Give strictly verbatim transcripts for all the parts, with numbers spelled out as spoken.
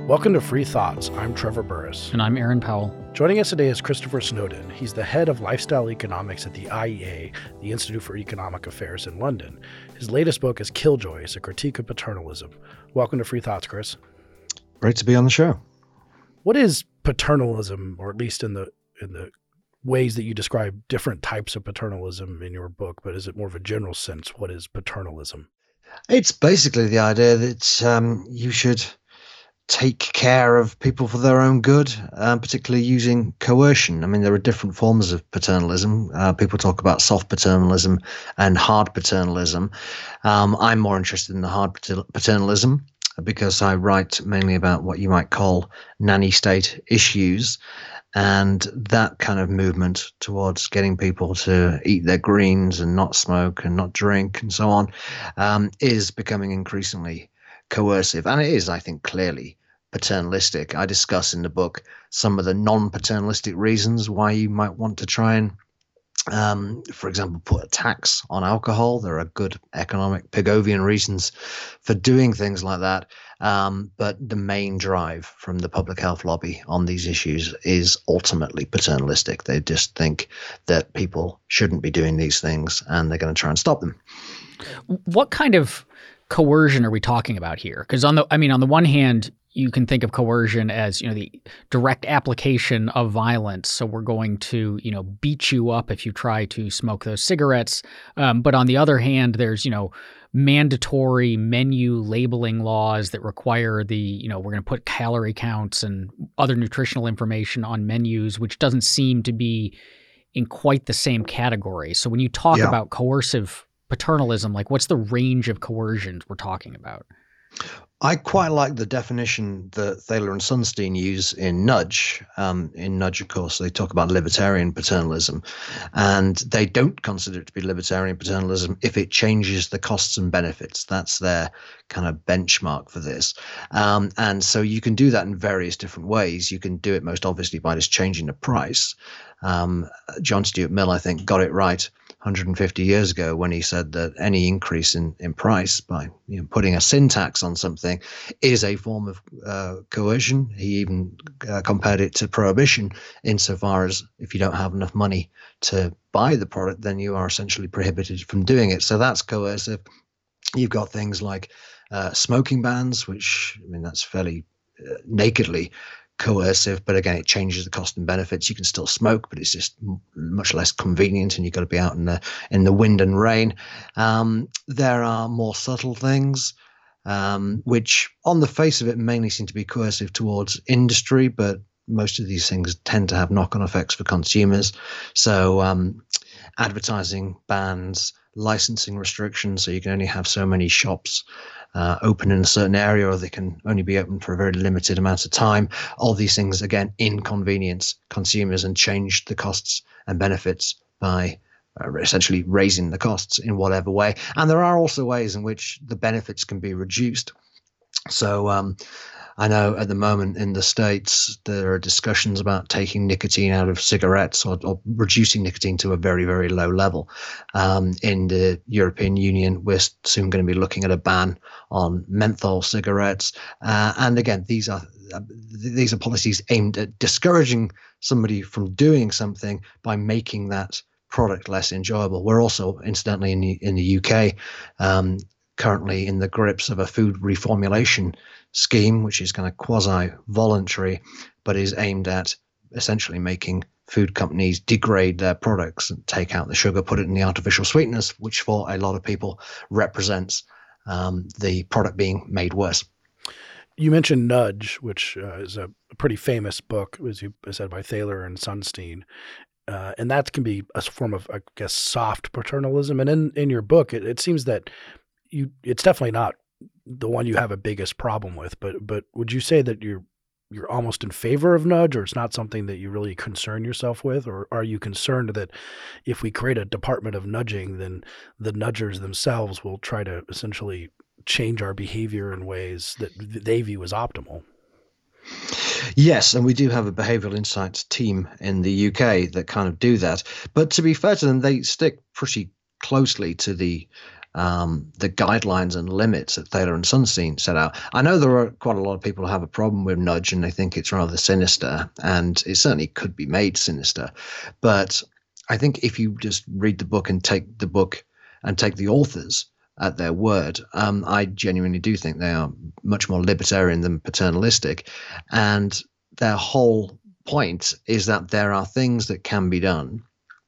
Welcome to Free Thoughts. I'm Trevor Burrus. And I'm Aaron Powell. Joining us today is Christopher Snowdon. He's the head of lifestyle economics at the I E A, the Institute for Economic Affairs in London. His latest book is Killjoys, a critique of paternalism. Welcome to Free Thoughts, Chris. Great to be on the show. What is paternalism, or at least in the in the ways that you describe different types of paternalism in your book, but is it more of a general sense? What is paternalism? It's basically the idea that um, you should take care of people for their own good, um, particularly using coercion. I mean, there are different forms of paternalism. Uh, people talk about soft paternalism and hard paternalism. Um, I'm more interested in the hard pater- paternalism because I write mainly about what you might call nanny state issues. And that kind of movement towards getting people to eat their greens and not smoke and not drink and so on um, is becoming increasingly coercive. And it is, I think, clearly paternalistic. I discuss in the book some of the non-paternalistic reasons why you might want to try and, um, for example, put a tax on alcohol. There are good economic Pigovian reasons for doing things like that. Um, but the main drive from the public health lobby on these issues is ultimately paternalistic. They just think that people shouldn't be doing these things and they're going to try and stop them. What kind of coercion are we talking about here? Because on the, I mean, on the one hand, you can think of coercion as, you know, the direct application of violence. So we're going to, you know, beat you up if you try to smoke those cigarettes. Um, but on the other hand, there's, you know, mandatory menu labeling laws that require the, you know, we're going to put calorie counts and other nutritional information on menus, which doesn't seem to be in quite the same category. So when you talk Yeah. about coercive paternalism, like what's the range of coercions we're talking about? I quite like the definition that Thaler and Sunstein use in Nudge. Um, in Nudge, of course, they talk about libertarian paternalism, and they don't consider it to be libertarian paternalism if it changes the costs and benefits. That's their kind of benchmark for this. Um, and so you can do that in various different ways. You can do it most obviously by just changing the price. Um, John Stuart Mill, I think, got it right one hundred fifty years ago when he said that any increase in, in price by you know, putting a sin tax on something is a form of uh, coercion. He even uh, compared it to prohibition insofar as if you don't have enough money to buy the product, then you are essentially prohibited from doing it. So that's coercive. You've got things like uh, smoking bans, which, I mean, that's fairly uh, nakedly coercive, but again, it changes the cost and benefits. You can still smoke, but it's just m- much less convenient, and you've got to be out in the in the wind and rain. Um, there are more subtle things, um, which on the face of it mainly seem to be coercive towards industry, but most of these things tend to have knock-on effects for consumers. So um, advertising bans, licensing restrictions, so you can only have so many shops Uh, open in a certain area, or they can only be open for a very limited amount of time. All these things, again, inconvenience consumers and change the costs and benefits by uh, essentially raising the costs in whatever way. And there are also ways in which the benefits can be reduced. So um, I know at the moment in the States, there are discussions about taking nicotine out of cigarettes or, or reducing nicotine to a very, very low level. Um, in the European Union, we're soon going to be looking at a ban on menthol cigarettes. Uh, and again, these are uh, these are policies aimed at discouraging somebody from doing something by making that product less enjoyable. We're also, incidentally, in the, in the U K, um, currently in the grips of a food reformulation scheme, which is kind of quasi-voluntary, but is aimed at essentially making food companies degrade their products and take out the sugar, put it in the artificial sweeteners, which for a lot of people represents um, the product being made worse. You mentioned Nudge, which uh, is a pretty famous book, as you said, by Thaler and Sunstein. Uh, and that can be a form of, I guess, soft paternalism. And in, in your book, it, it seems that you it's definitely not the one you have a biggest problem with, but but would you say that you're you're almost in favor of Nudge, or it's not something that you really concern yourself with? Or are you concerned that if we create a department of nudging, then the nudgers themselves will try to essentially change our behavior in ways that they view as optimal? Yes, and we do have a behavioral insights team in the U K that kind of do that. But to be fair to them, they stick pretty closely to the um, the guidelines and limits that Thaler and Sunstein set out. I know there are quite a lot of people who have a problem with nudge and they think it's rather sinister, and it certainly could be made sinister. But I think if you just read the book and take the book and take the authors at their word, um, I genuinely do think they are much more libertarian than paternalistic. And their whole point is that there are things that can be done,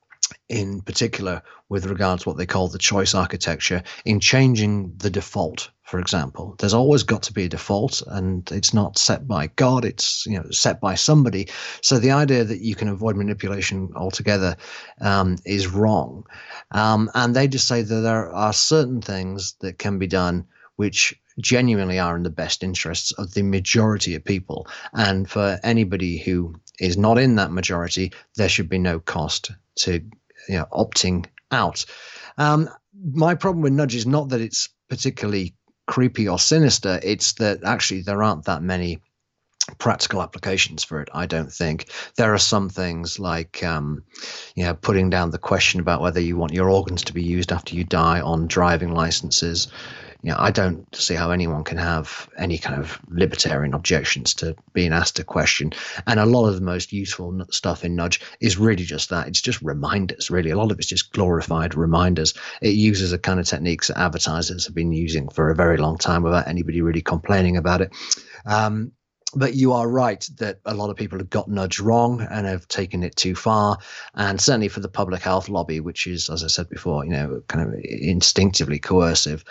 in particular with regards to what they call the choice architecture, in changing the default. For example, there's always got to be a default, and it's not set by God, it's, you know, set by somebody. So the idea that you can avoid manipulation altogether um, is wrong. Um, and they just say that there are certain things that can be done which genuinely are in the best interests of the majority of people. And for anybody who is not in that majority, there should be no cost to, you know, opting out. Um, my problem with nudge is not that it's particularly creepy or sinister. It's that actually there aren't that many practical applications for it, I don't think. There are some things like, um, you know, putting down the question about whether you want your organs to be used after you die on driving licenses. You know, I don't see how anyone can have any kind of libertarian objections to being asked a question. And a lot of the most useful stuff in nudge is really just that. It's just reminders, really. A lot of it's just glorified reminders. It uses a kind of techniques that advertisers have been using for a very long time without anybody really complaining about it. Um, But you are right that a lot of people have got nudge wrong and have taken it too far. And certainly for the public health lobby, which is, as I said before, you know, kind of instinctively coercive,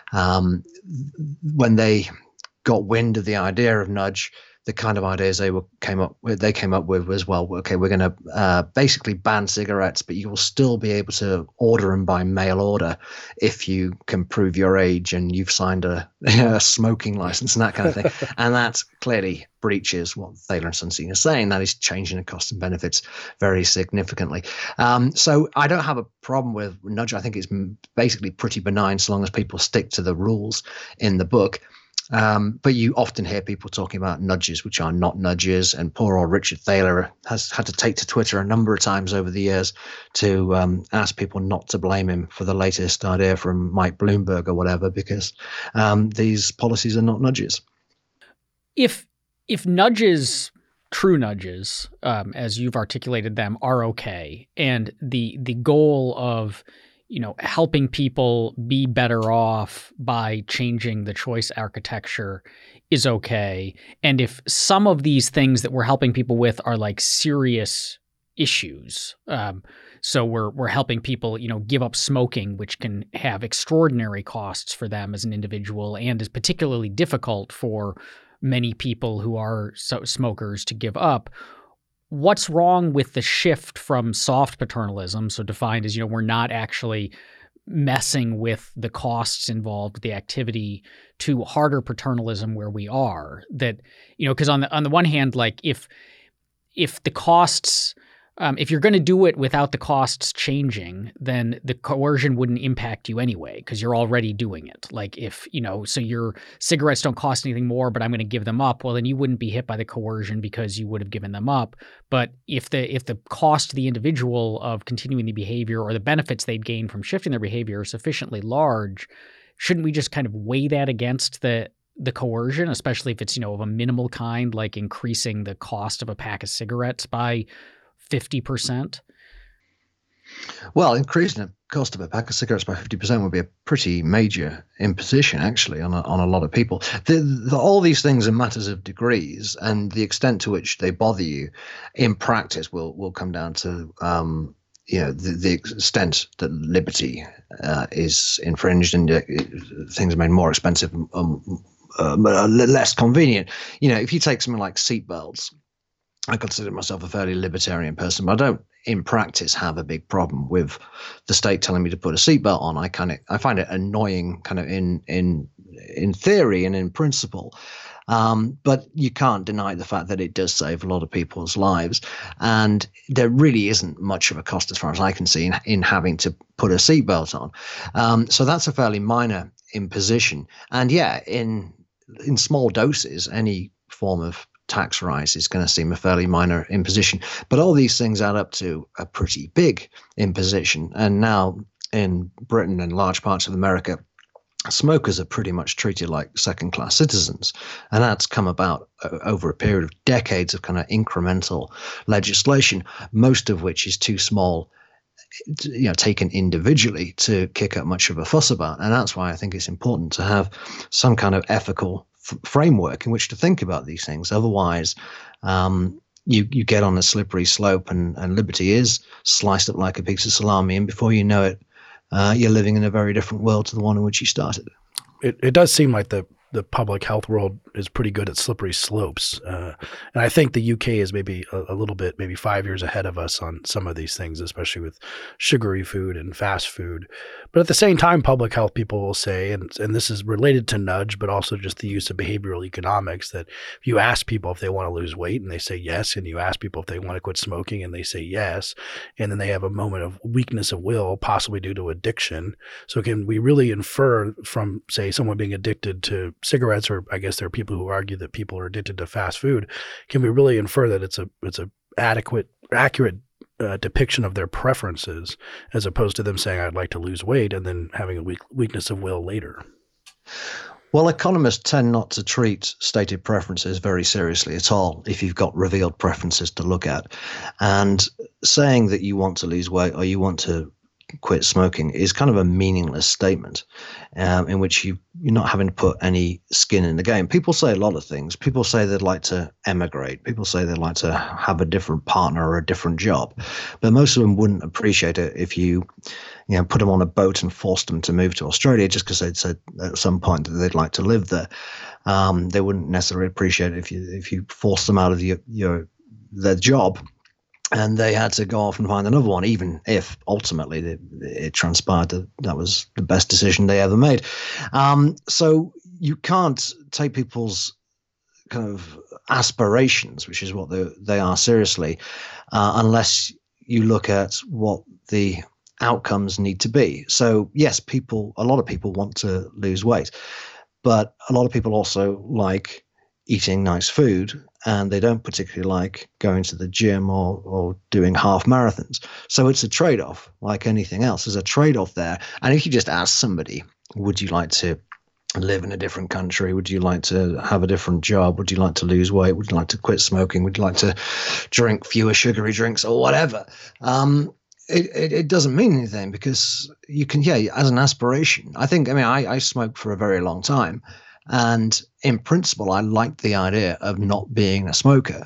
um, when they got wind of the idea of nudge, the kind of ideas they were came up with, they came up with was, well, okay, we're going to uh, basically ban cigarettes, but you will still be able to order them by mail order if you can prove your age and you've signed a, a smoking license and that kind of thing. And that clearly breaches what Thaler and Sunstein are saying. That is changing the costs and benefits very significantly. Um, so I don't have a problem with nudge. I think it's basically pretty benign so long as people stick to the rules in the book. Um, but you often hear people talking about nudges, which are not nudges. And poor old Richard Thaler has had to take to Twitter a number of times over the years to um, ask people not to blame him for the latest idea from Mike Bloomberg or whatever, because um, these policies are not nudges. If if nudges, true nudges, um, as you've articulated them, are okay, and the the goal of you know, helping people be better off by changing the choice architecture is okay. And if some of these things that we're helping people with are like serious issues, um, so we're we're helping people, you know, give up smoking, which can have extraordinary costs for them as an individual and is particularly difficult for many people who are so smokers to give up. What's wrong with the shift from soft paternalism, so defined as, you know, we're not actually messing with the costs involved with the activity, to harder paternalism where we are? That, you know, because on the on the one hand, like if if the costs, um, if you're going to do it without the costs changing, then the coercion wouldn't impact you anyway because you're already doing it. Like if, you know, so your cigarettes don't cost anything more, but I'm going to give them up. Well, then you wouldn't be hit by the coercion because you would have given them up. But if the if the cost to the individual of continuing the behavior or the benefits they'd gain from shifting their behavior are sufficiently large, shouldn't we just kind of weigh that against the the coercion, especially if it's, you know, of a minimal kind, like increasing the cost of a pack of cigarettes by fifty percent? Well, increasing the cost of a pack of cigarettes by fifty percent would be a pretty major imposition, actually, on a, on a lot of people. The, the, all these things are matters of degrees, and the extent to which they bother you in practice will, will come down to um, you know, the, the extent that liberty uh, is infringed and uh, things are made more expensive, um, uh, less convenient. You know, if you take something like seatbelts, I consider myself a fairly libertarian person, but I don't, in practice, have a big problem with the state telling me to put a seatbelt on. I kind of, I find it annoying, kind of in in in theory and in principle, um, but you can't deny the fact that it does save a lot of people's lives, and there really isn't much of a cost, as far as I can see, in, in having to put a seatbelt on. Um, so that's a fairly minor imposition, and yeah, in in small doses, any form of tax rise is going to seem a fairly minor imposition, but all these things add up to a pretty big imposition. And now in Britain and large parts of America, smokers are pretty much treated like second-class citizens. And that's come about uh, over a period of decades of kind of incremental legislation, most of which is too small, you know, taken individually to kick up much of a fuss about. And that's why I think it's important to have some kind of ethical f- framework in which to think about these things. Otherwise, um, you you get on a slippery slope, and, and liberty is sliced up like a piece of salami, and before you know it, uh, you're living in a very different world to the one in which you started. It, it does seem like the the public health world is pretty good at slippery slopes. Uh, and I think the U K is maybe a, a little bit, maybe five years ahead of us on some of these things, especially with sugary food and fast food. But at the same time, public health people will say, and, and this is related to nudge, but also just the use of behavioral economics, that if you ask people if they want to lose weight and they say yes, and you ask people if they want to quit smoking and they say yes, and then they have a moment of weakness of will, possibly due to addiction. So can we really infer from, say, someone being addicted to cigarettes, or I guess there are people who argue that people are addicted to fast food, can we really infer that it's a it's a adequate, accurate uh, depiction of their preferences, as opposed to them saying, I'd like to lose weight, and then having a weak, weakness of will later? Well, economists tend not to treat stated preferences very seriously at all if you've got revealed preferences to look at. And saying that you want to lose weight or you want to quit smoking is kind of a meaningless statement, um, in which you, you're not having to put any skin in the game. People say a lot of things. People say they'd like to emigrate. People say they'd like to have a different partner or a different job. But most of them wouldn't appreciate it if you, you know, put them on a boat and forced them to move to Australia just because they'd said at some point that they'd like to live there. Um, they wouldn't necessarily appreciate it if you if you forced them out of your, your their job, and they had to go off and find another one, even if ultimately it, it transpired that that was the best decision they ever made. Um, so you can't take people's kind of aspirations, which is what they, they are, seriously, uh, unless you look at what the outcomes need to be. So yes, people, a lot of people want to lose weight, but a lot of people also like eating nice food, and they don't particularly like going to the gym or, or doing half marathons. So it's a trade-off, like anything else. There's a trade-off there. And if you just ask somebody, would you like to live in a different country? Would you like to have a different job? Would you like to lose weight? Would you like to quit smoking? Would you like to drink fewer sugary drinks or whatever? Um, it, it, it doesn't mean anything, because you can, yeah, as an aspiration. I think, I mean, I, I smoked for a very long time. And in principle, I liked the idea of not being a smoker.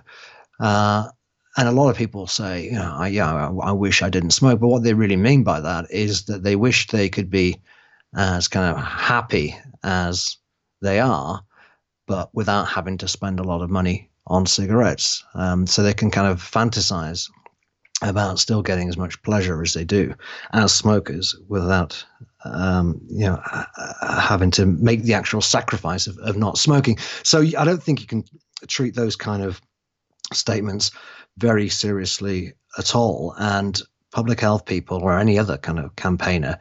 Uh, and a lot of people say, you know, I, yeah, I, I wish I didn't smoke. But what they really mean by that is that they wish they could be as kind of happy as they are, but without having to spend a lot of money on cigarettes. Um, so they can kind of fantasize about still getting as much pleasure as they do as smokers without, um, you know, having to make the actual sacrifice of, of not smoking. So I don't think you can treat those kind of statements very seriously at all. And public health people, or any other kind of campaigner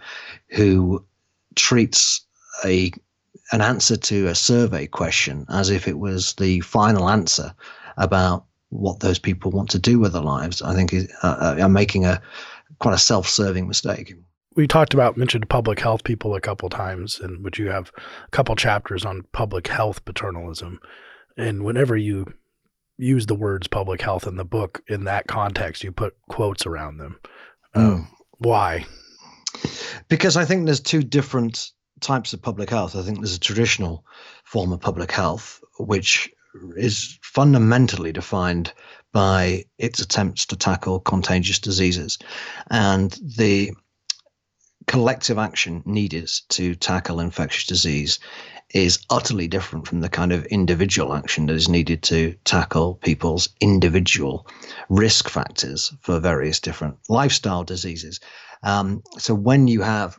who treats a an answer to a survey question as if it was the final answer about what those people want to do with their lives, I think is uh, are making a quite a self-serving mistake. We talked about, mentioned public health people a couple times, and would you have a couple chapters on public health paternalism. And whenever you use the words public health in the book, in that context, you put quotes around them. Mm. Um, why? Because I think there's two different types of public health. I think there's a traditional form of public health, which is fundamentally defined by its attempts to tackle contagious diseases, and the collective action needed to tackle infectious disease is utterly different from the kind of individual action that is needed to tackle people's individual risk factors for various different lifestyle diseases. Um, so when you have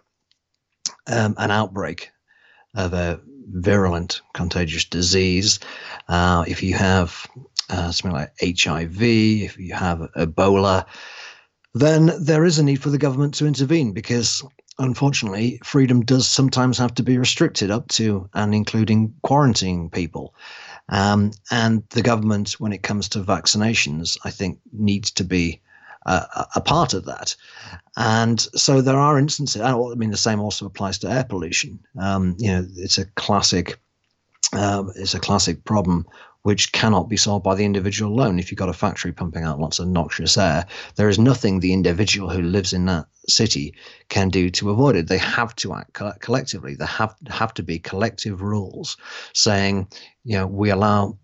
um, an outbreak of a virulent contagious disease, uh, if you have uh, something like H I V, if you have Ebola, then there is a need for the government to intervene, because unfortunately freedom does sometimes have to be restricted up to and including quarantining people. Um, and the government, when it comes to vaccinations, I think needs to be uh, a part of that. And so there are instances. I mean, the same also applies to air pollution. Um, you know, it's a classic. Uh, it's a classic problem which cannot be solved by the individual alone. If you've got a factory pumping out lots of noxious air, there is nothing the individual who lives in that city can do to avoid it. They have to act co- collectively. There have have to be collective rules saying, you know, we allow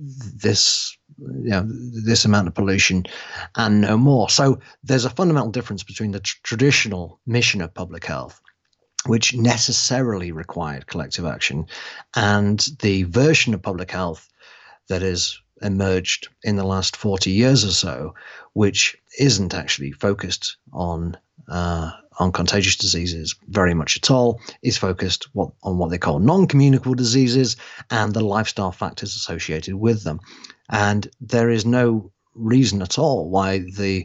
this, you know, this amount of pollution and no more. So there's a fundamental difference between the tr- traditional mission of public health, which necessarily required collective action, and the version of public health that has emerged in the last forty years or so, which isn't actually focused on uh, on contagious diseases very much at all, is focused what, on what they call non-communicable diseases and the lifestyle factors associated with them. And there is no reason at all why the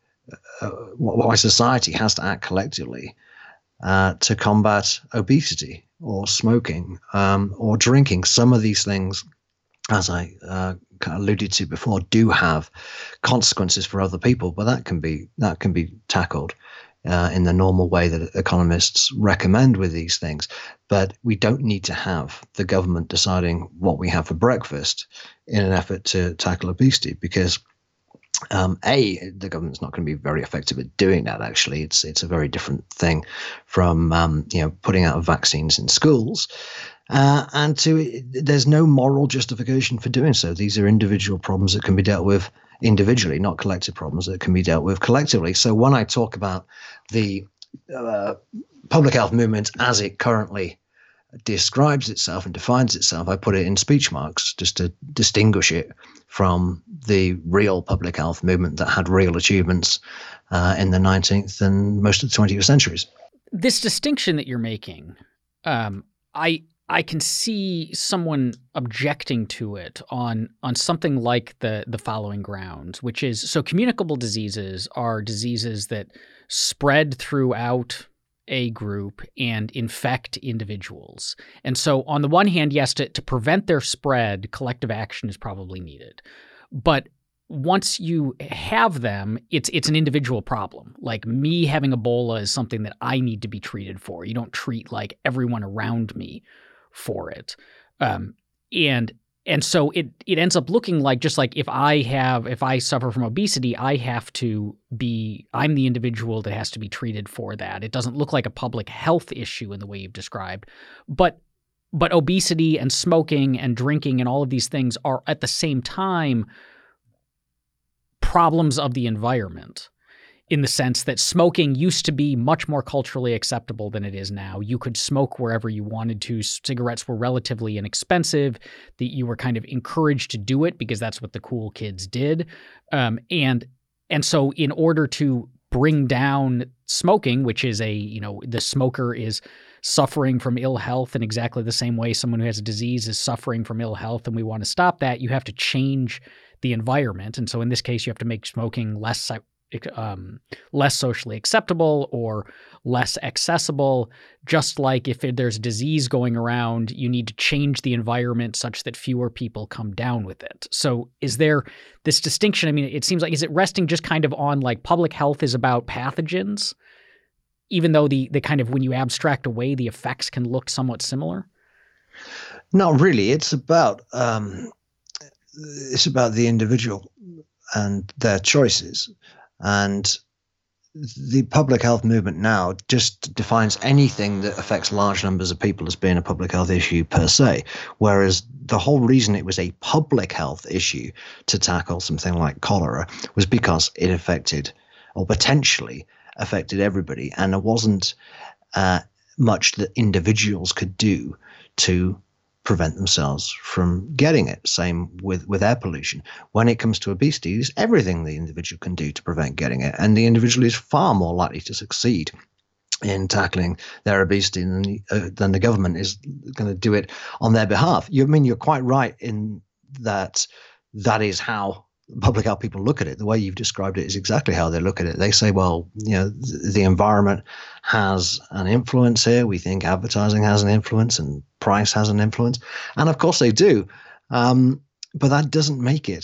uh, why society has to act collectively uh, to combat obesity or smoking um, or drinking. Some of these things, as I uh, alluded to before, do have consequences for other people, but that can be that can be tackled uh, in the normal way that economists recommend with these things. But we don't need to have the government deciding what we have for breakfast in an effort to tackle obesity, because um, A, the government's not going to be very effective at doing that. Actually, it's it's a very different thing from um, you know putting out vaccines in schools. Uh, and to there's no moral justification for doing so. These are individual problems that can be dealt with individually, not collective problems that can be dealt with collectively. So when I talk about the uh, public health movement as it currently describes itself and defines itself, I put it in speech marks just to distinguish it from the real public health movement that had real achievements uh, in the nineteenth and most of the twentieth centuries. This distinction that you're making, um, I I can see someone objecting to it on on something like the the following grounds, which is, so communicable diseases are diseases that spread throughout a group and infect individuals. And so on the one hand, yes, to, to prevent their spread, collective action is probably needed. But once you have them, it's it's an individual problem. Like me having Ebola is something that I need to be treated for. You don't treat like everyone around me for it. Um, and and so it it ends up looking like, just like if I have, if I suffer from obesity, I have to be, I'm the individual that has to be treated for that. It doesn't look like a public health issue in the way you've described. But but obesity and smoking and drinking and all of these things are at the same time problems of the environment, in the sense that smoking used to be much more culturally acceptable than it is now. You could smoke wherever you wanted to. Cigarettes were relatively inexpensive, that you were kind of encouraged to do it because that's what the cool kids did. Um, and and so in order to bring down smoking, which is a, you know, the smoker is suffering from ill health in exactly the same way someone who has a disease is suffering from ill health, and we want to stop that, you have to change the environment. And so in this case, you have to make smoking less Um, less socially acceptable or less accessible. Just like if there's a disease going around, you need to change the environment such that fewer people come down with it. So is there this distinction? I mean, it seems like, is it resting just kind of on like public health is about pathogens, even though the the kind of, when you abstract away, the effects can look somewhat similar? Not really. It's about um, it's about the individual and their choices. And the public health movement now just defines anything that affects large numbers of people as being a public health issue per se, whereas the whole reason it was a public health issue to tackle something like cholera was because it affected, or potentially affected, everybody, and there wasn't uh, much that individuals could do to prevent themselves from getting it. Same with, with air pollution. When it comes to obesity, there's everything the individual can do to prevent getting it. And the individual is far more likely to succeed in tackling their obesity than the, uh, than the government is going to do it on their behalf. You I mean, you're quite right in that that is how public health people look at it. The way you've described it is exactly how they look at it. They say, well, you know, th- the environment has an influence here. We think advertising has an influence and price has an influence. And of course they do. Um, but that doesn't make it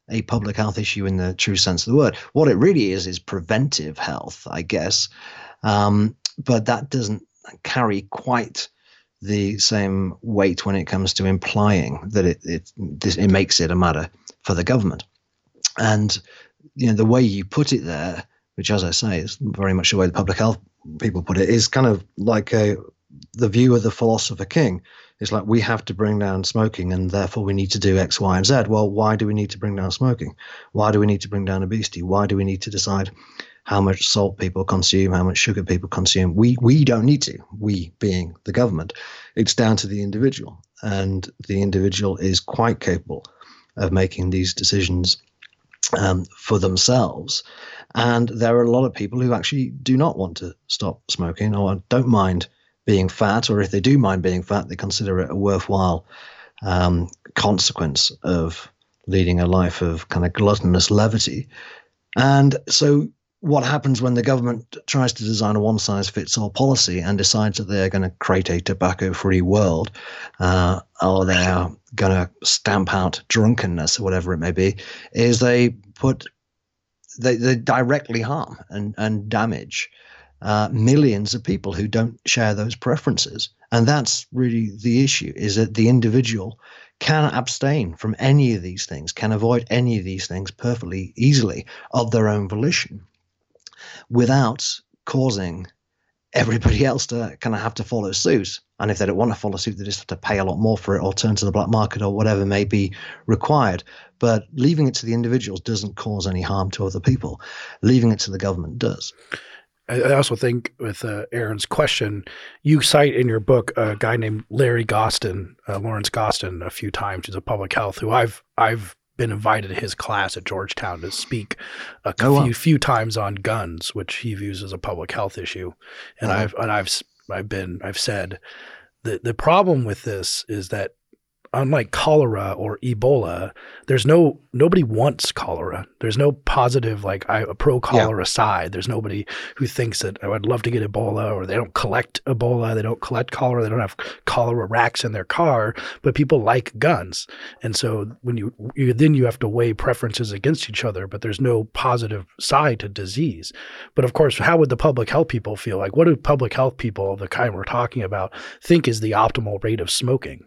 a public health issue in the true sense of the word. What it really is is preventive health, I guess. Um, but that doesn't carry quite the same weight when it comes to implying that it it, it makes it a matter for the government. And you know, the way you put it there, which, as I say, is very much the way the public health people put it, is kind of like a the view of the philosopher king. It's like, we have to bring down smoking, and therefore we need to do X, Y, and Z. Well, why do we need to bring down smoking? Why do we need to bring down obesity? Why do we need to decide how much salt people consume, how much sugar people consume? We we don't need to, we being the government. It's down to the individual, and the individual is quite capable of making these decisions um, for themselves. And there are a lot of people who actually do not want to stop smoking, or don't mind being fat, or if they do mind being fat, they consider it a worthwhile um, consequence of leading a life of kind of gluttonous levity. And so what happens when the government tries to design a one-size-fits-all policy and decides that they're going to create a tobacco-free world, uh, or they're going to stamp out drunkenness, or whatever it may be, is they put they, they directly harm and, and damage uh, millions of people who don't share those preferences. And that's really the issue, is that the individual can abstain from any of these things, can avoid any of these things perfectly easily of their own volition, without causing everybody else to kind of have to follow suit. And if they don't want to follow suit, they just have to pay a lot more for it, or turn to the black market, or whatever may be required. But leaving it to the individuals doesn't cause any harm to other people. Leaving it to the government does. I also think with uh, Aaron's question, you cite in your book a guy named Larry Gostin, uh, Lawrence Gostin, a few times. He's a public health who I've I've been invited to his class at Georgetown to speak a oh, few wow. few times on guns, which he views as a public health issue. And uh-huh. I've and I've I've been I've said the the problem with this is that, unlike cholera or Ebola, there's no nobody wants cholera. There's no positive, like, I, a pro cholera yeah. side. There's nobody who thinks that, oh, I'd love to get Ebola, or they don't collect Ebola, they don't collect cholera, they don't have cholera racks in their car, but people like guns. And so when you, you then you have to weigh preferences against each other, but there's no positive side to disease. But of course, how would the public health people feel? Like, what do public health people, the kind we're talking about, think is the optimal rate of smoking?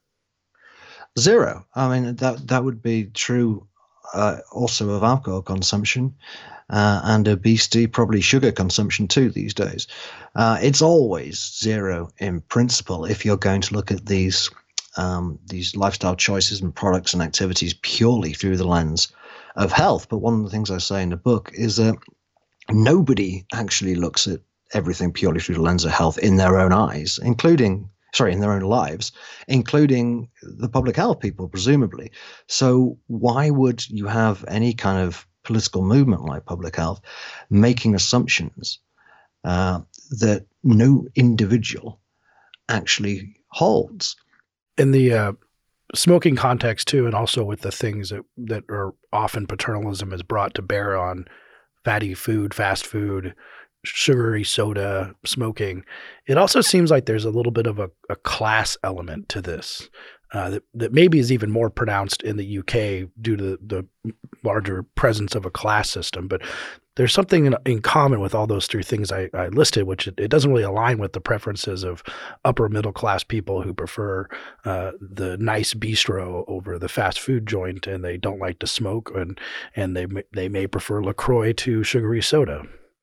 Zero. I mean, that that would be true uh, also of alcohol consumption uh, and obesity, probably sugar consumption too these days. Uh, it's always zero in principle if you're going to look at these um, these lifestyle choices and products and activities purely through the lens of health. But one of the things I say in the book is that nobody actually looks at everything purely through the lens of health in their own eyes, including sorry, in their own lives, including the public health people, presumably. So why would you have any kind of political movement like public health making assumptions uh, that no individual actually holds? In the uh, smoking context too, and also with the things that, that are often paternalism is brought to bear on fatty food, fast food, sugary soda, smoking, it also seems like there's a little bit of a, a class element to this uh, that, that maybe is even more pronounced in the U K due to the larger presence of a class system. But there's something in, in common with all those three things I, I listed, which it, it doesn't really align with the preferences of upper middle class people who prefer uh, the nice bistro over the fast food joint, and they don't like to smoke, and and they they may prefer LaCroix to sugary soda.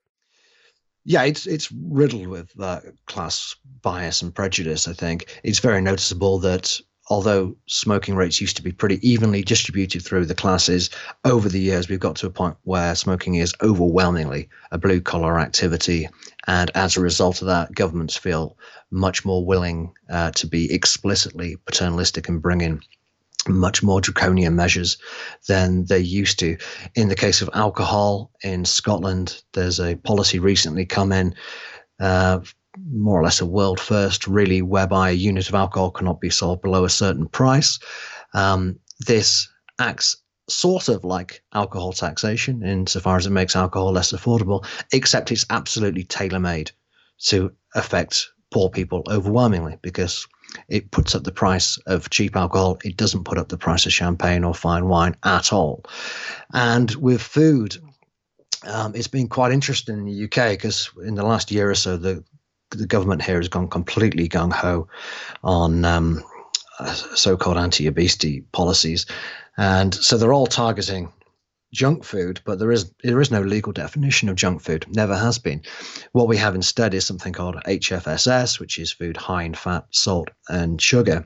Yeah, it's it's riddled with uh, class bias and prejudice, I think. It's very noticeable that although smoking rates used to be pretty evenly distributed through the classes, over the years we've got to a point where smoking is overwhelmingly a blue-collar activity. And as a result of that, governments feel much more willing uh, to be explicitly paternalistic and bring in much more draconian measures than they used to. In the case of alcohol in Scotland, there's a policy recently come in, uh, more or less a world first, really, whereby a unit of alcohol cannot be sold below a certain price. Um, this acts sort of like alcohol taxation insofar as it makes alcohol less affordable, except it's absolutely tailor-made to affect poor people overwhelmingly, because it puts up the price of cheap alcohol. It doesn't put up the price of champagne or fine wine at all. And with food, um, it's been quite interesting in the U K, because in the last year or so, the the government here has gone completely gung-ho on um, so-called anti-obesity policies. And so they're all targeting junk food, but there is there is no legal definition of junk food. Never has been. What we have instead is something called H F S S, which is food high in fat, salt, and sugar.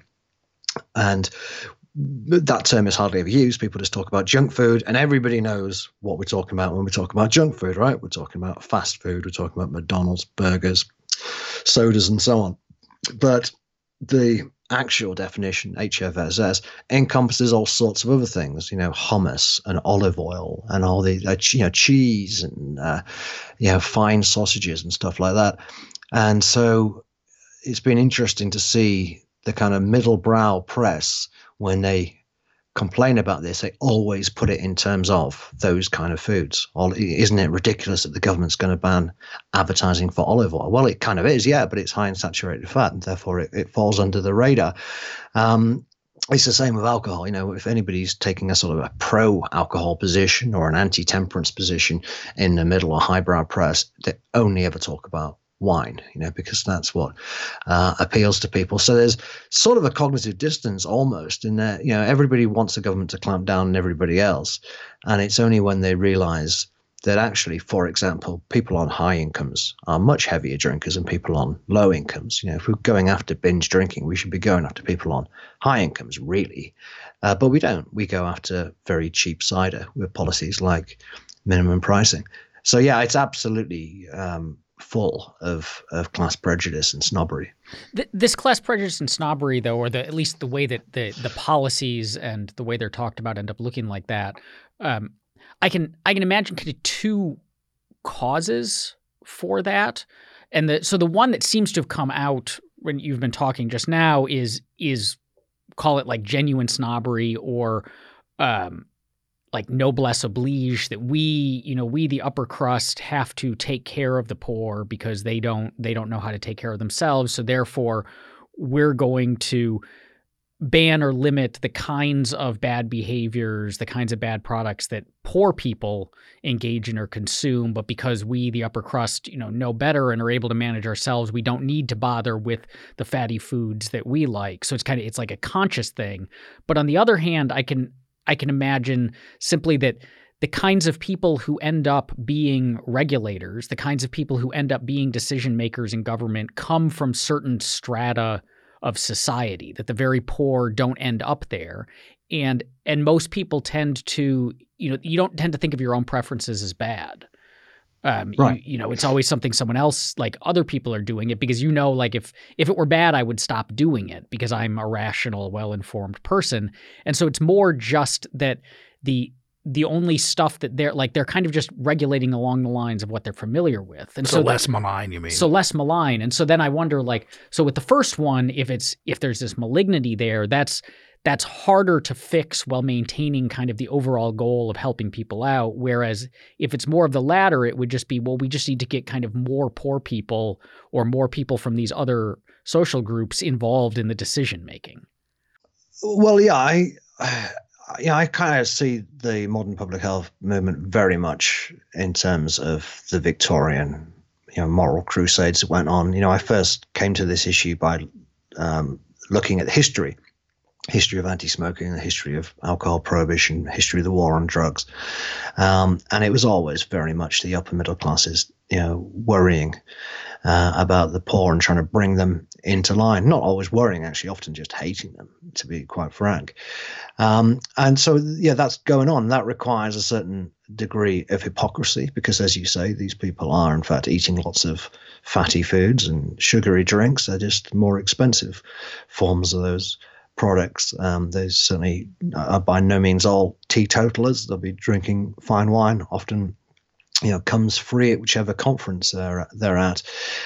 And that term is hardly ever used. People just talk about junk food, and everybody knows what we're talking about when we talk about junk food, right? We're talking about fast food. We're talking about McDonald's, burgers, sodas, and so on. But the actual definition, H F S S, encompasses all sorts of other things, you know, hummus and olive oil and all the, uh, you know, cheese and, uh, you know, fine sausages and stuff like that. And so it's been interesting to see the kind of middle brow press, when they complain about this, they always put it in terms of those kind of foods. Or isn't it ridiculous that the government's going to ban advertising for olive oil? Well, it kind of is, yeah, but it's high in saturated fat, and therefore it, it falls under the radar. Um, it's the same with alcohol. You know, if anybody's taking a sort of a pro-alcohol position or an anti-temperance position in the middle or highbrow press, they only ever talk about wine, you know, because that's what uh, appeals to people. So there's sort of a cognitive distance almost in that, you know, everybody wants the government to clamp down on everybody else. And it's only when they realize that actually, for example, people on high incomes are much heavier drinkers than people on low incomes. You know, if we're going after binge drinking, we should be going after people on high incomes, really. Uh, but we don't. We go after very cheap cider with policies like minimum pricing. So, yeah, it's absolutely um, full of, of class prejudice and snobbery. This class prejudice and snobbery, though, or the, at least the way that the, the policies and the way they're talked about end up looking like that, um, I can I can imagine kind of two causes for that. And the, so the one that seems to have come out when you've been talking just now is is call it like genuine snobbery, or um, like noblesse oblige, that we, you know, we the upper crust have to take care of the poor because they don't they don't know how to take care of themselves. So therefore, we're going to ban or limit the kinds of bad behaviors, the kinds of bad products that poor people engage in or consume. But because we, the upper crust, you know, know better and are able to manage ourselves, we don't need to bother with the fatty foods that we like. So it's kind of, it's like a conscious thing. But on the other hand, I can, I can imagine simply that the kinds of people who end up being regulators, the kinds of people who end up being decision makers in government come from certain strata of society, that the very poor don't end up there. And and most people tend to, you know, you don't tend to think of your own preferences as bad. Um, right. you, you know, it's always something someone else, like other people are doing it, because, you know, like if if it were bad, I would stop doing it because I'm a rational, well-informed person. And so it's more just that the the only stuff that they're like, they're kind of just regulating along the lines of what they're familiar with. And so, so less that, malign, you mean? So less malign. And so then I wonder, like, so with the first one, if it's, if there's this malignity there, that's, that's harder to fix while maintaining kind of the overall goal of helping people out. Whereas if it's more of the latter, it would just be, well, we just need to get kind of more poor people or more people from these other social groups involved in the decision making. Well, yeah, I, Yeah, I kind of see the modern public health movement very much in terms of the Victorian, you know, moral crusades that went on. You know, I first came to this issue by um, looking at the history, history of anti-smoking, the history of alcohol prohibition, history of the war on drugs, um, and it was always very much the upper middle classes, you know, worrying uh, about the poor and trying to bring them into line. Not always worrying, actually, often just hating them, to be quite frank. Um, and so, yeah, that's going on. That requires a certain degree of hypocrisy because, as you say, these people are, in fact, eating lots of fatty foods and sugary drinks. They're just more expensive forms of those products. Um, they certainly are by no means all teetotalers. They'll be drinking fine wine, often, you know, comes free at whichever conference they're, they're at.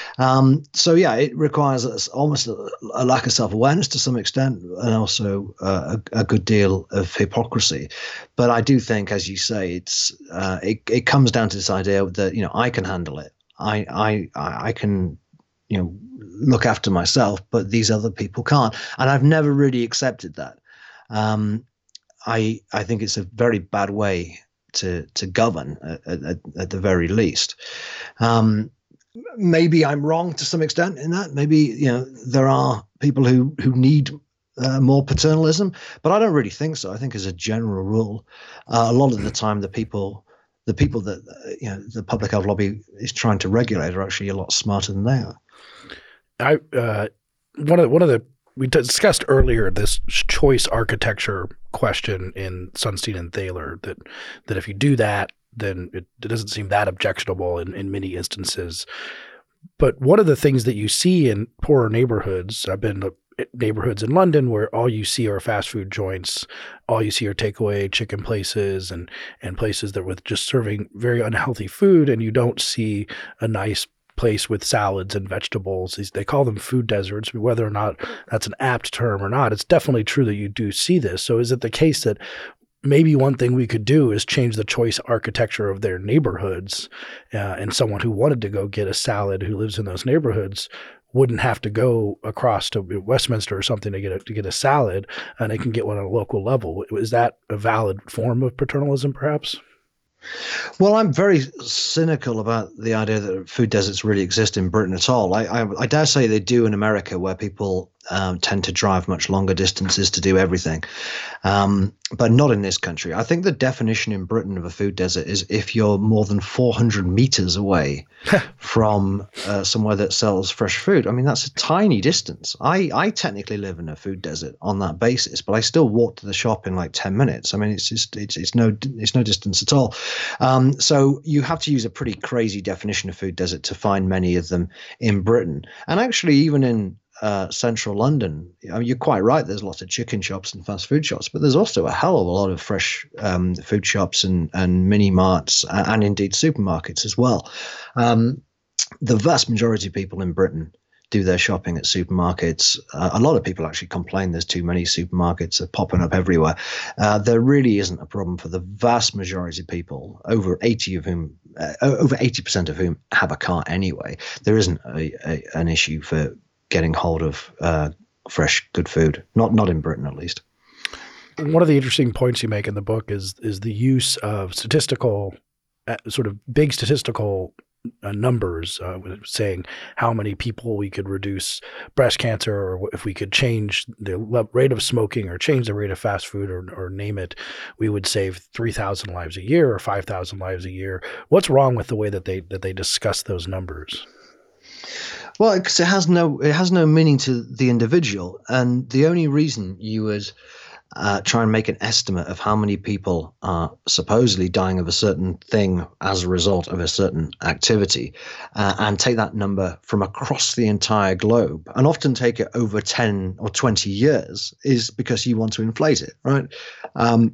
Um, so, yeah, it requires almost a, a lack of self-awareness to some extent, and also uh, a, a good deal of hypocrisy. But I do think, as you say, it's uh, it, it comes down to this idea that, you know, I can handle it. I I I can, you know, look after myself, but these other people can't. And I've never really accepted that. Um, I I think it's a very bad way to to govern at, at, at the very least. Um, maybe I'm wrong to some extent in that. Maybe, you know, there are people who who need uh, more paternalism, but I don't really think so. I think as a general rule, uh, a lot of the time the people the people that uh, you know the public health lobby is trying to regulate are actually a lot smarter than they are. I uh, one of one of the we discussed earlier this choice architecture question in Sunstein and Thaler, that that if you do that, then it, it doesn't seem that objectionable in, in many instances. But one of the things that you see in poorer neighborhoods, I've been to neighborhoods in London where all you see are fast food joints, all you see are takeaway chicken places and and places that with just serving very unhealthy food, and you don't see a nice place with salads and vegetables. These, they call them food deserts. Whether or not that's an apt term or not, it's definitely true that you do see this. So is it the case that maybe one thing we could do is change the choice architecture of their neighborhoods, uh, and someone who wanted to go get a salad who lives in those neighborhoods wouldn't have to go across to Westminster or something to get a, to get a salad, and they can get one on a local level? Is that a valid form of paternalism, perhaps? Well, I'm very cynical about the idea that food deserts really exist in Britain at all. I, I, I dare say they do in America, where people um, tend to drive much longer distances to do everything, um, but not in this country. I think the definition in Britain of a food desert is if you're more than four hundred meters away from uh, somewhere that sells fresh food. I mean, that's a tiny distance. I, I technically live in a food desert on that basis, but I still walk to the shop in like ten minutes. I mean, it's just it's it's no it's no distance at all. Um, so you have to use a pretty crazy definition of food desert to find many of them in Britain, and actually even in uh, central London. I mean, you're quite right. There's lots of chicken shops and fast food shops, but there's also a hell of a lot of fresh um, food shops and and mini marts and, and indeed supermarkets as well. Um, the vast majority of people in Britain do their shopping at supermarkets. Uh, a lot of people actually complain there's too many supermarkets are popping up everywhere. Uh, there really isn't a problem for the vast majority of people, over eighty of whom, uh, over eighty percent of whom have a car anyway. There isn't a, a, an issue for getting hold of uh, fresh, good food. Not not in Britain, at least. One of the interesting points you make in the book is is the use of statistical, uh, sort of big statistical Uh, numbers, uh, saying how many people we could reduce breast cancer, or if we could change the rate of smoking or change the rate of fast food, or, or name it, we would save three thousand lives a year or five thousand lives a year. What's wrong with the way that they that they discuss those numbers? Well, because it has no it has no meaning to the individual, and the only reason you would Uh, try and make an estimate of how many people are supposedly dying of a certain thing as a result of a certain activity, uh, and take that number from across the entire globe, and often take it over ten or twenty years, is because you want to inflate it, right? Um,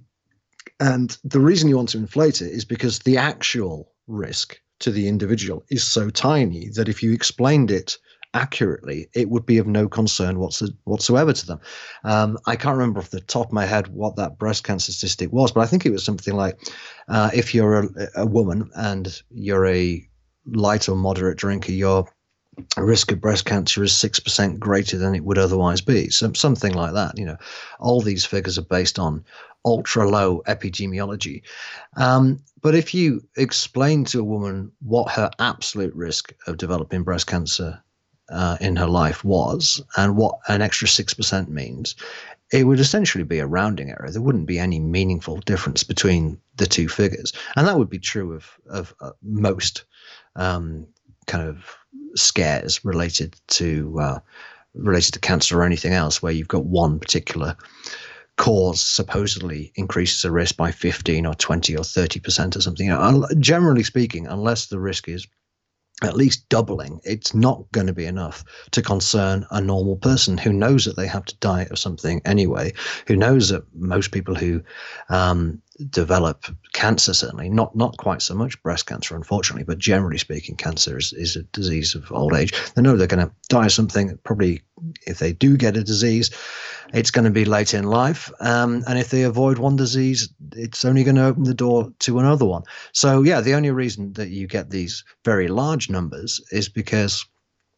and the reason you want to inflate it is because the actual risk to the individual is so tiny that if you explained it accurately, it would be of no concern whatsoever to them. Um, I can't remember off the top of my head what that breast cancer statistic was, but I think it was something like uh, if you're a, a woman and you're a light or moderate drinker, your risk of breast cancer is six percent greater than it would otherwise be. So, something like that. You know, all these figures are based on ultra low epidemiology. Um, but if you explain to a woman what her absolute risk of developing breast cancer Uh, in her life was, and what an extra six percent means, it would essentially be a rounding error. There wouldn't be any meaningful difference between the two figures. And that would be true of, of uh, most um, kind of scares related to uh, related to cancer or anything else, where you've got one particular cause supposedly increases the risk by fifteen or twenty or thirty percent or something. You know, generally speaking, unless the risk is at least doubling, it's not going to be enough to concern a normal person who knows that they have to die of something anyway, who knows that most people who um, develop cancer, certainly not not quite so much breast cancer, unfortunately, but generally speaking, cancer is, is a disease of old age. They know they're going to die of something. Probably, if they do get a disease, it's going to be late in life. Um, and if they avoid one disease, it's only going to open the door to another one. So, yeah, the only reason that you get these very large numbers is because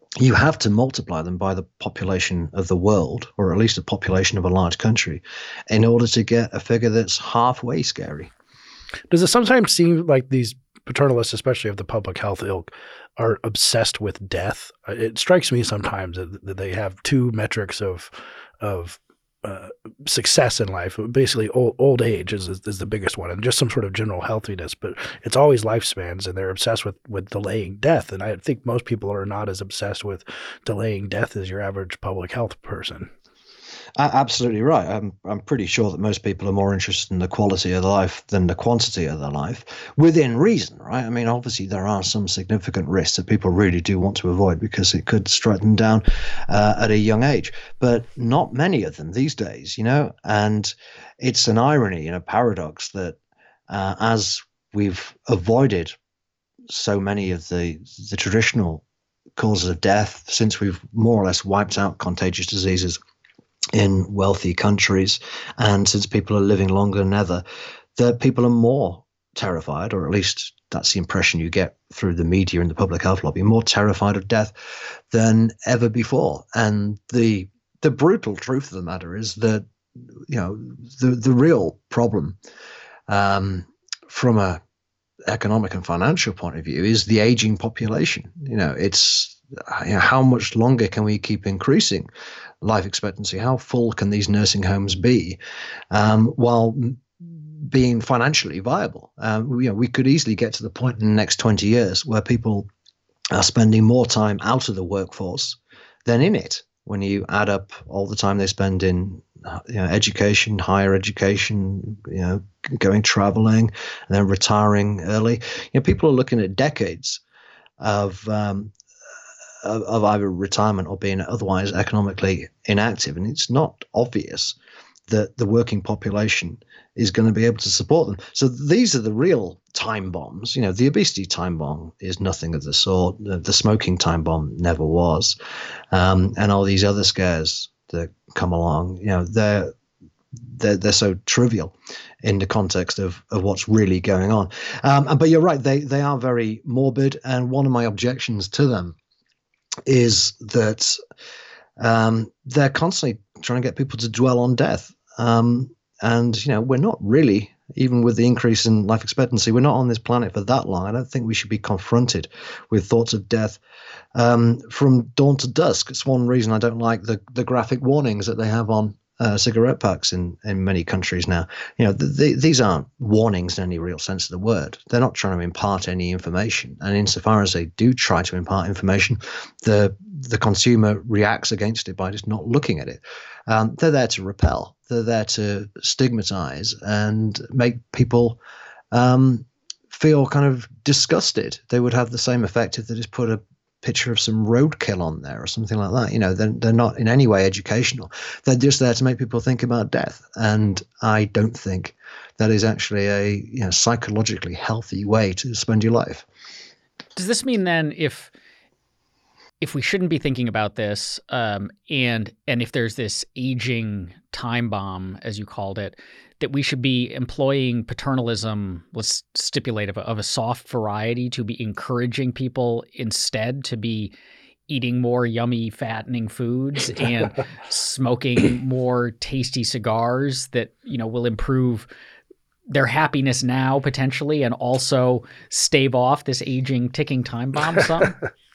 you have to multiply them by the population of the world, or at least the population of a large country, in order to get a figure that's halfway scary. Does it sometimes seem like these paternalists, especially of the public health ilk, are obsessed with death? It strikes me sometimes that they have two metrics of of uh, success in life. Basically, old, old age is, is the biggest one, and just some sort of general healthiness. But it's always lifespans, and they're obsessed with with delaying death. And I think most people are not as obsessed with delaying death as your average public health person. Uh, absolutely right. I'm I'm pretty sure that most people are more interested in the quality of life than the quantity of their life, within reason, right? I mean, obviously there are some significant risks that people really do want to avoid because it could strike them down uh, at a young age, but not many of them these days, you know. And it's an irony and a paradox that uh, as we've avoided so many of the the traditional causes of death, since we've more or less wiped out contagious diseases in wealthy countries, and since people are living longer than ever, that people are more terrified, or at least that's the impression you get through the media and the public health lobby, more terrified of death than ever before. And the the brutal truth of the matter is that, you know, the the real problem um, from a economic and financial point of view is the aging population. You know, it's you know, how much longer can we keep increasing life expectancy? How full can these nursing homes be um, while being financially viable? Um, you know, we could easily get to the point in the next twenty years where people are spending more time out of the workforce than in it. When you add up all the time they spend in you know, education, higher education, you know, going traveling, and then retiring early, you know, people are looking at decades of um, of, of either retirement or being otherwise economically inactive, and it's not obvious that the working population is going to be able to support them. So these are the real time bombs. You know, the obesity time bomb is nothing of the sort. The, the smoking time bomb never was. Um, and all these other scares that come along, you know, they're, they're, they're so trivial in the context of, of what's really going on. Um, but you're right, they, they are very morbid. And one of my objections to them is that um, they're constantly trying to get people to dwell on death. Um, and, you know, we're not really, even with the increase in life expectancy, we're not on this planet for that long. I don't think we should be confronted with thoughts of death um, from dawn to dusk. It's one reason I don't like the, the graphic warnings that they have on uh, cigarette packs in, in many countries now. You know, the, the, these aren't warnings in any real sense of the word. They're not trying to impart any information. And insofar as they do try to impart information, the the consumer reacts against it by just not looking at it. Um, they're there to repel. They're there to stigmatize and make people um, feel kind of disgusted. They would have the same effect if they just put a picture of some roadkill on there or something like that. You know, they're, they're not in any way educational. They're just there to make people think about death. And I don't think that is actually a you know, psychologically healthy way to spend your life. Does this mean then if if we shouldn't be thinking about this, um, and and if there's this aging time bomb, as you called it, that we should be employing paternalism, let's stipulate, of a, of a soft variety to be encouraging people instead to be eating more yummy, fattening foods and smoking more tasty cigars that, you know, will improve their happiness now potentially and also stave off this aging, ticking time bomb some?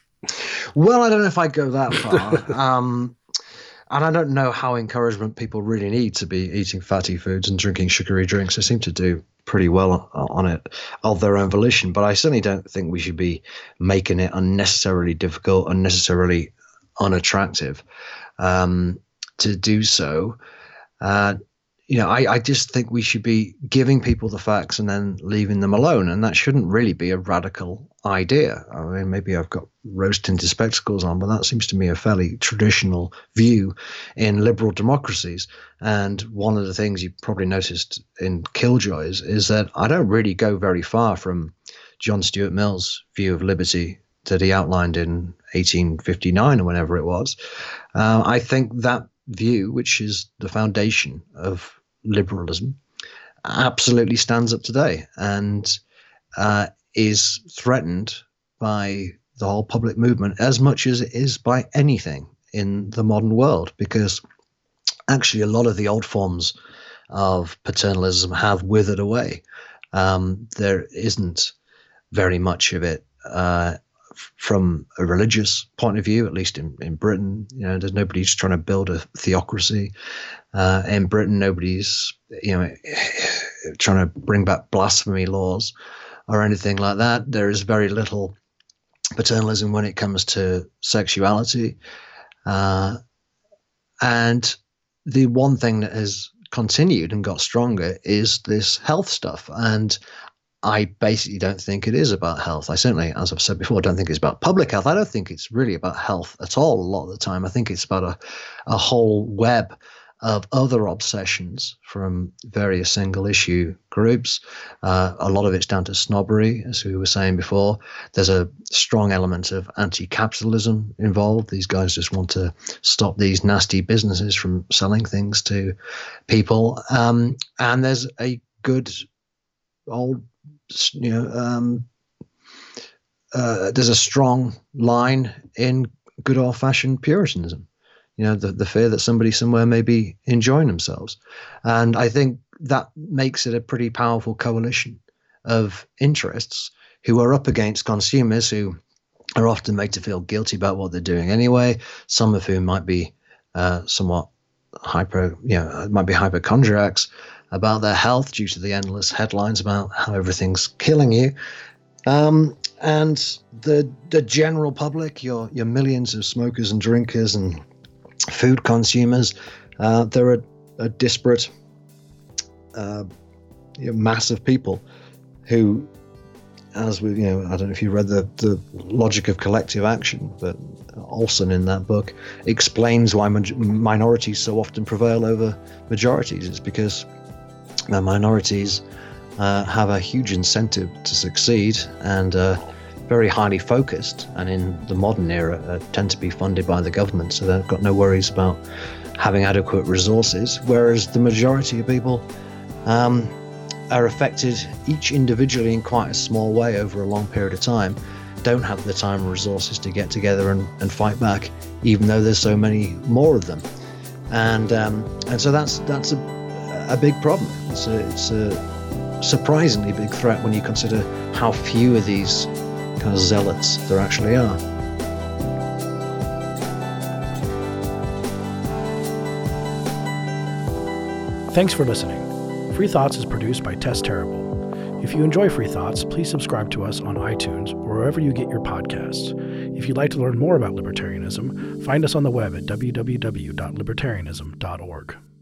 Well, I don't know if I go that far. um, and I don't know how encouragement people really need to be eating fatty foods and drinking sugary drinks. They seem to do pretty well on it of their own volition. But I certainly don't think we should be making it unnecessarily difficult, unnecessarily unattractive um, to do so. Uh, you know, I, I just think we should be giving people the facts and then leaving them alone. And that shouldn't really be a radical idea. I mean, maybe I've got rose-tinted spectacles on, but that seems to me a fairly traditional view in liberal democracies. And one of the things you probably noticed in Killjoys is that I don't really go very far from John Stuart Mill's view of liberty that he outlined in eighteen fifty-nine or whenever it was. Uh, I think that view, which is the foundation of liberalism, absolutely stands up today and uh, is threatened by the whole public movement as much as it is by anything in the modern world, because actually a lot of the old forms of paternalism have withered away. Um, there isn't very much of it uh, from a religious point of view, at least in, in Britain. You know, there's nobody's trying to build a theocracy. Uh, in Britain, nobody's, you know, trying to bring back blasphemy laws or anything like that. There is very little paternalism when it comes to sexuality. Uh, and the one thing that has continued and got stronger is this health stuff. And I basically don't think it is about health. I certainly, as I've said before, don't think it's about public health. I don't think it's really about health at all a lot of the time. I think it's about a, a whole web of other obsessions from various single issue groups. Uh, a lot of it's down to snobbery, as we were saying before. There's a strong element of anti-capitalism involved. These guys just want to stop these nasty businesses from selling things to people. Um, and there's a good old, you know, um, uh, there's a strong line in good old-fashioned Puritanism. You know, the, the fear that somebody somewhere may be enjoying themselves. And I think that makes it a pretty powerful coalition of interests who are up against consumers who are often made to feel guilty about what they're doing anyway, some of whom might be uh, somewhat hyper, you know, might be hypochondriacs about their health due to the endless headlines about how everything's killing you. Um, and the the general public, your your millions of smokers and drinkers and food consumers, uh, they're a, a disparate uh, you know, mass of people who, as we, you know, I don't know if you read the, the Logic of Collective Action, but Olson in that book explains why ma- minorities so often prevail over majorities. It's because the minorities uh, have a huge incentive to succeed and uh, very highly focused, and in the modern era uh, tend to be funded by the government, so they've got no worries about having adequate resources, whereas the majority of people um, are affected each individually in quite a small way over a long period of time, don't have the time and resources to get together and, and fight back, even though there's so many more of them. And um, and so that's that's a, a big problem. It's a, it's a surprisingly big threat when you consider how few of these kind of zealots there actually are. Thanks for listening. Free Thoughts is produced by Tess Terrible. If you enjoy Free Thoughts, please subscribe to us on iTunes or wherever you get your podcasts. If you'd like to learn more about libertarianism, find us on the web at w w w dot libertarianism dot org.